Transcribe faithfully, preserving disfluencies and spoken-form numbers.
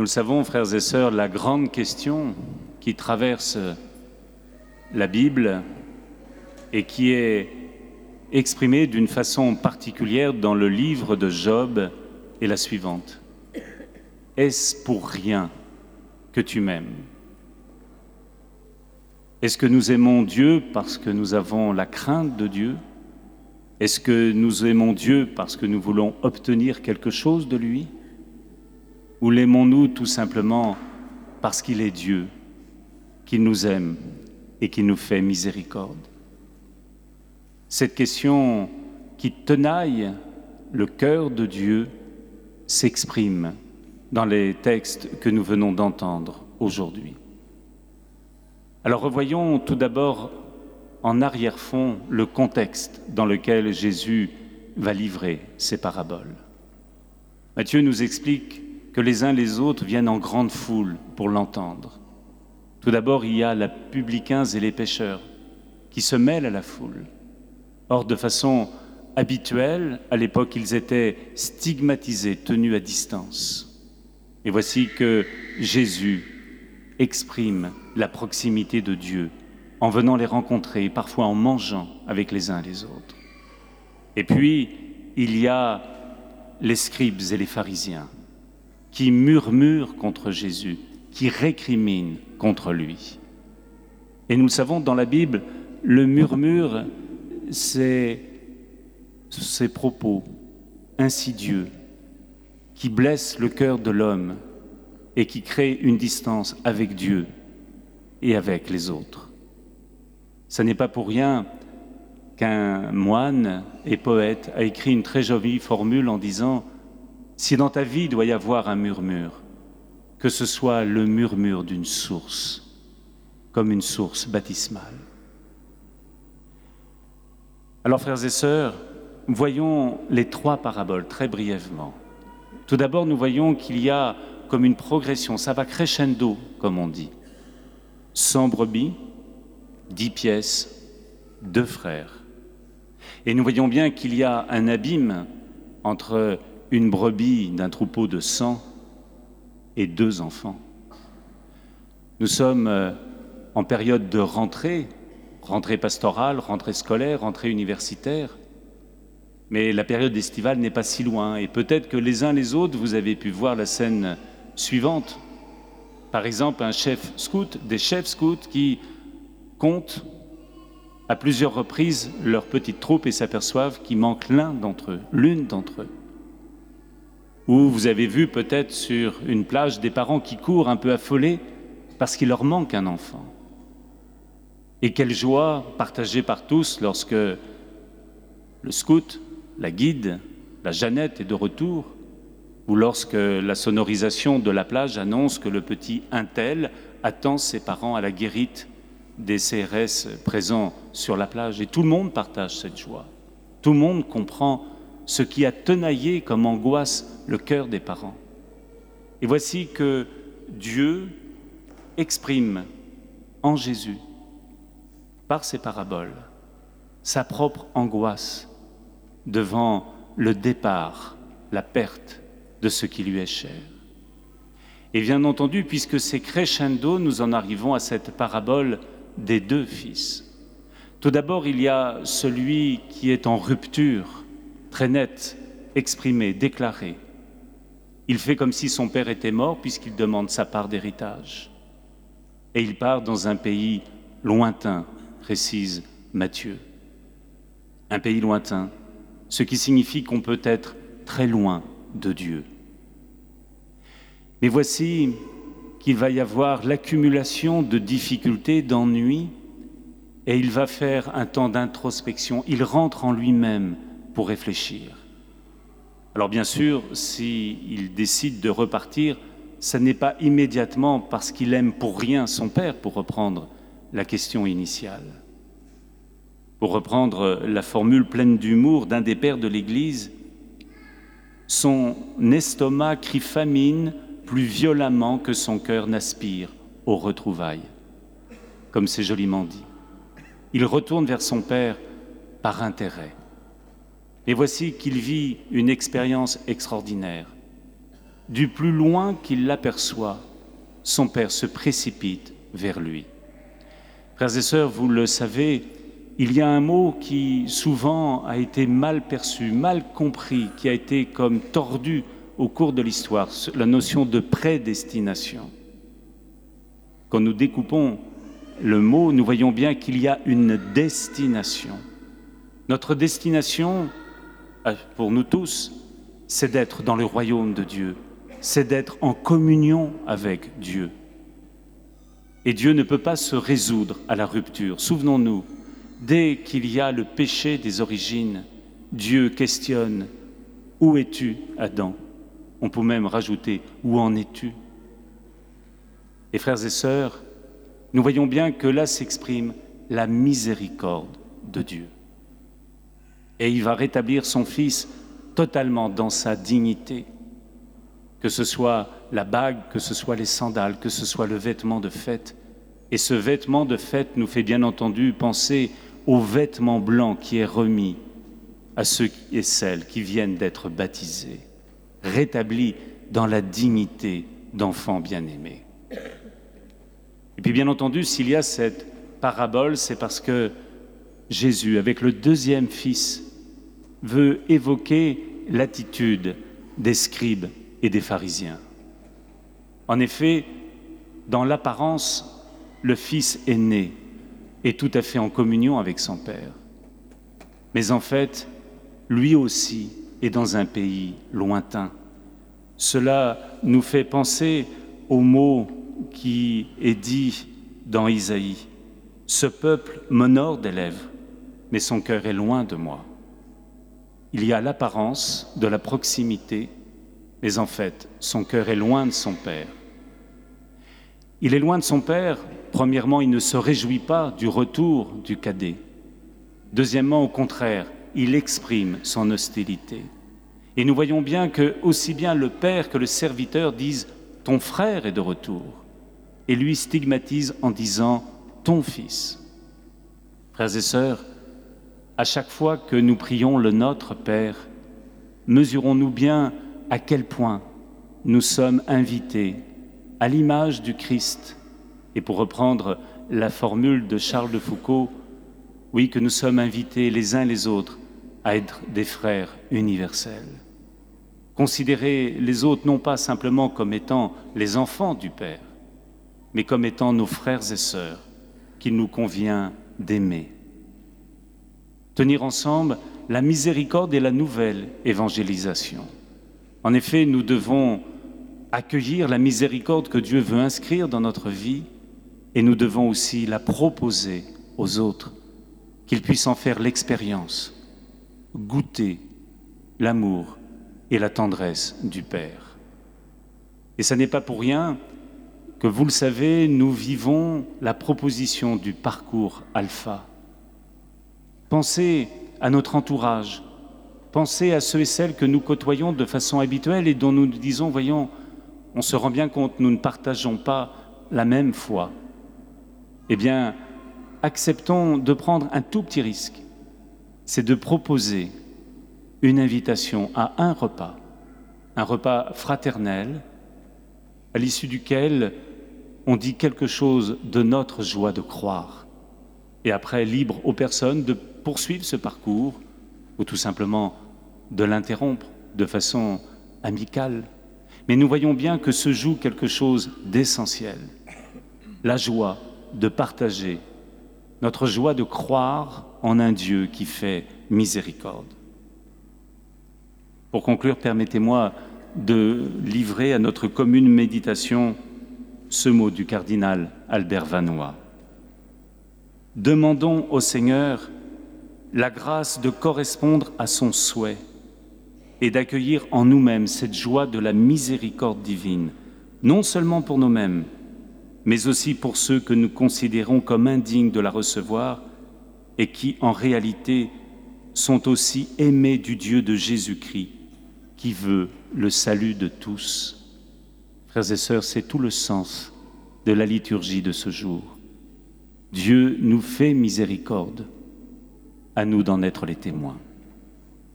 Nous le savons, frères et sœurs, la grande question qui traverse la Bible et qui est exprimée d'une façon particulière dans le livre de Job est la suivante. Est-ce pour rien que tu m'aimes? Est-ce que nous aimons Dieu parce que nous avons la crainte de Dieu? Est-ce que nous aimons Dieu parce que nous voulons obtenir quelque chose de lui? Ou l'aimons-nous tout simplement parce qu'il est Dieu, qu'il nous aime et qu'il nous fait miséricorde? Cette question qui tenaille le cœur de Dieu s'exprime dans les textes que nous venons d'entendre aujourd'hui. Alors revoyons tout d'abord en arrière-fond le contexte dans lequel Jésus va livrer ces paraboles. Matthieu nous explique que les uns les autres viennent en grande foule pour l'entendre. Tout d'abord, il y a les publicains et les pécheurs qui se mêlent à la foule. Or, de façon habituelle, à l'époque, ils étaient stigmatisés, tenus à distance. Et voici que Jésus exprime la proximité de Dieu en venant les rencontrer, parfois en mangeant avec les uns les autres. Et puis, il y a les scribes et les pharisiens qui murmurent contre Jésus, qui récriminent contre lui. Et nous le savons, dans la Bible, le murmure, c'est ces propos insidieux qui blessent le cœur de l'homme et qui créent une distance avec Dieu et avec les autres. Ce n'est pas pour rien qu'un moine et poète a écrit une très jolie formule en disant « Si dans ta vie il doit y avoir un murmure, que ce soit le murmure d'une source, comme une source baptismale. » Alors, frères et sœurs, voyons les trois paraboles très brièvement. Tout d'abord, nous voyons qu'il y a comme une progression, ça va crescendo, comme on dit. cent brebis, dix pièces, deux frères. Et nous voyons bien qu'il y a un abîme entre une brebis d'un troupeau de cent et deux enfants. Nous sommes en période de rentrée, rentrée pastorale, rentrée scolaire, rentrée universitaire. Mais la période estivale n'est pas si loin et peut-être que les uns les autres, vous avez pu voir la scène suivante. Par exemple, un chef scout, des chefs scouts qui comptent à plusieurs reprises leur petite troupe et s'aperçoivent qu'il manque l'un d'entre eux, l'une d'entre eux. Ou vous avez vu peut-être sur une plage des parents qui courent un peu affolés parce qu'il leur manque un enfant. Et quelle joie partagée par tous lorsque le scout, la guide, la Jeannette est de retour, ou lorsque la sonorisation de la plage annonce que le petit untel attend ses parents à la guérite des C R S présents sur la plage. Et tout le monde partage cette joie. Tout le monde comprend ce qui a tenaillé comme angoisse le cœur des parents. Et voici que Dieu exprime en Jésus, par ses paraboles, sa propre angoisse devant le départ, la perte de ce qui lui est cher. Et bien entendu, puisque c'est crescendo, nous en arrivons à cette parabole des deux fils. Tout d'abord, il y a celui qui est en rupture, très nette, exprimée, déclarée. Il fait comme si son père était mort puisqu'il demande sa part d'héritage. Et il part dans un pays lointain, précise Matthieu. Un pays lointain, ce qui signifie qu'on peut être très loin de Dieu. Mais voici qu'il va y avoir l'accumulation de difficultés, d'ennuis, et il va faire un temps d'introspection. Il rentre en lui-même pour réfléchir. Alors bien sûr, s'il décide de repartir, ce n'est pas immédiatement parce qu'il aime pour rien son père, pour reprendre la question initiale. Pour reprendre la formule pleine d'humour d'un des pères de l'Église, son estomac crie famine plus violemment que son cœur n'aspire aux retrouvailles, comme c'est joliment dit. Il retourne vers son père par intérêt. Et voici qu'il vit une expérience extraordinaire du plus loin qu'il l'aperçoit, son Père se précipite vers lui. Frères et sœurs, vous le savez, il y a un mot qui souvent a été mal perçu, mal compris, qui a été comme tordu au cours de l'histoire, la notion de prédestination. Quand nous découpons le mot, nous voyons bien qu'il y a une destination. Notre destination, pour nous tous, c'est d'être dans le royaume de Dieu, c'est d'être en communion avec Dieu. Et Dieu ne peut pas se résoudre à la rupture. Souvenons-nous, dès qu'il y a le péché des origines, Dieu questionne « Où es-tu, Adam ?» On peut même rajouter « Où en es-tu » Et frères et sœurs, nous voyons bien que là s'exprime la miséricorde de Dieu. Et il va rétablir son Fils totalement dans sa dignité, que ce soit la bague, que ce soit les sandales, que ce soit le vêtement de fête. Et ce vêtement de fête nous fait bien entendu penser au vêtement blanc qui est remis à ceux et celles qui viennent d'être baptisés, rétablis dans la dignité d'enfants bien-aimés. Et puis bien entendu, s'il y a cette parabole, c'est parce que Jésus, avec le deuxième fils, veut évoquer l'attitude des scribes et des pharisiens. En effet, dans l'apparence, le fils aîné est tout à fait en communion avec son père. Mais en fait, lui aussi est dans un pays lointain. Cela nous fait penser au mot qui est dit dans Isaïe. « Ce peuple m'honore des lèvres, mais son cœur est loin de moi. » Il y a l'apparence de la proximité, mais en fait, son cœur est loin de son Père. Il est loin de son Père. Premièrement, il ne se réjouit pas du retour du cadet. Deuxièmement, au contraire, il exprime son hostilité. Et nous voyons bien que aussi bien le Père que le serviteur disent « ton frère est de retour » et lui stigmatise en disant « ton fils ». Frères et sœurs, à chaque fois que nous prions le Notre Père, mesurons-nous bien à quel point nous sommes invités à l'image du Christ. Et pour reprendre la formule de Charles de Foucault, oui, que nous sommes invités les uns les autres à être des frères universels. Considérer les autres non pas simplement comme étant les enfants du Père, mais comme étant nos frères et sœurs qu'il nous convient d'aimer. Tenir ensemble la miséricorde et la nouvelle évangélisation. En effet, nous devons accueillir la miséricorde que Dieu veut inscrire dans notre vie et nous devons aussi la proposer aux autres, qu'ils puissent en faire l'expérience, goûter l'amour et la tendresse du Père. Et ce n'est pas pour rien que, vous le savez, nous vivons la proposition du parcours alpha. Pensez à notre entourage, pensez à ceux et celles que nous côtoyons de façon habituelle et dont nous nous disons, voyons, on se rend bien compte, nous ne partageons pas la même foi. Eh bien, acceptons de prendre un tout petit risque, c'est de proposer une invitation à un repas, un repas fraternel, à l'issue duquel on dit quelque chose de notre joie de croire. Et après, libre aux personnes de poursuivre ce parcours ou tout simplement de l'interrompre de façon amicale. Mais nous voyons bien que se joue quelque chose d'essentiel. La joie de partager, notre joie de croire en un Dieu qui fait miséricorde. Pour conclure, permettez-moi de livrer à notre commune méditation ce mot du cardinal Albert Vanois. Demandons au Seigneur la grâce de correspondre à son souhait et d'accueillir en nous-mêmes cette joie de la miséricorde divine, non seulement pour nous-mêmes, mais aussi pour ceux que nous considérons comme indignes de la recevoir et qui, en réalité, sont aussi aimés du Dieu de Jésus-Christ, qui veut le salut de tous. Frères et sœurs, c'est tout le sens de la liturgie de ce jour. Dieu nous fait miséricorde, à nous d'en être les témoins.